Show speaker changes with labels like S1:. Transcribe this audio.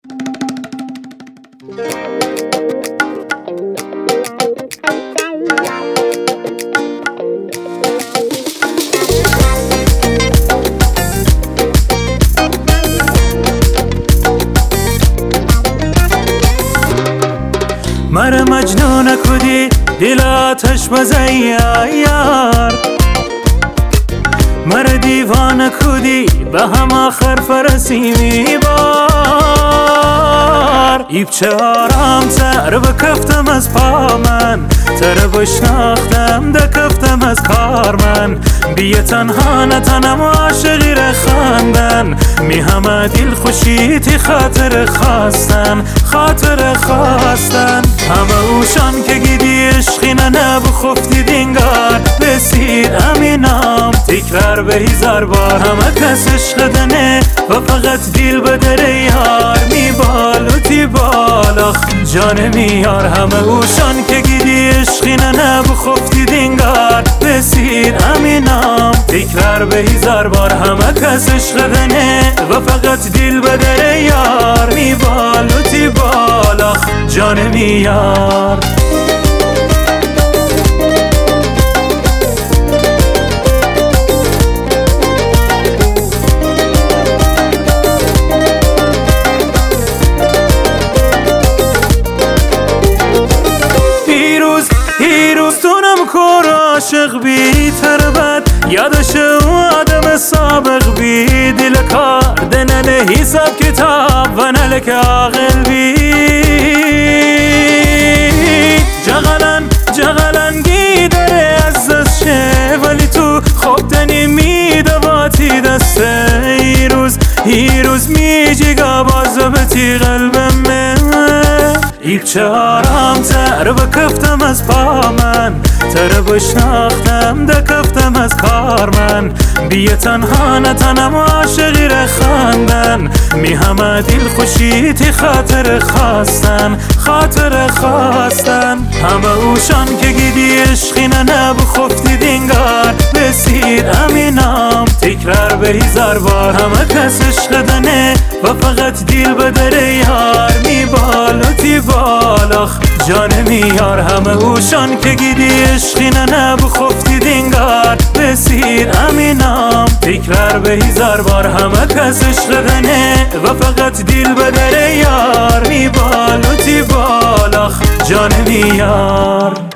S1: مر مجنون کدی دل آتش بزی یار، مر دیوان کدی به هم آخر فرسی میبار. ایب چه آرام تر بکفتم از پا من، تر بشناختم دکفتم از کار من. بیه تنها نتنم عاشقی رخاندن، می همه دل خوشیتی خاطر خواستن، خاطر خواستن. همه اوشان که گیدی عشقی نبو خفتی دینگار بسید امینام تکرار به هزار بار. همه کس عشق دنه و فقط دل بدره یار، می بالوتی بالاخ جان میار. همه اوشان که گیدی عشقی نبو خفتی دینگار بسید امینام تکرار به هزار بار. همه کس عشق دنه و فقط دل بدره یار، می بالوتی بالاخ جان میار. هیروز تونم کور عاشق بی تربت، یادش و آدم سابق بی دل کار دنه حساب کتاب و نلک عاقل بی. جغلن گیدره از دست شه ولی تو خوب تنی میدواتی دسته. هیروز میجیگا بازبتی قلبمه. ایب چه آرام تر بکفتم از پا من، تر بشناختم دکفتم از کار من. بیه تنها نتنم عاشقی رخاندن، می همه دل خوشیتی خاطر خواستن، خاطر خواستن. همه اوشان که گیدی عشقی نبو خفتی دینگار بسید امینام تکرار به هزار بار. همه کس عشق دنه و فقط دل بدره یار، می بالوتی بالاخ جان میار. همه اوشان که گیدی عشقی نبو خفتی دینگار بسید امینام تکرار به هزار بار. همه کس عشق دنه و فقط دل بدره یار، می بالوتی بالاخ جان میار.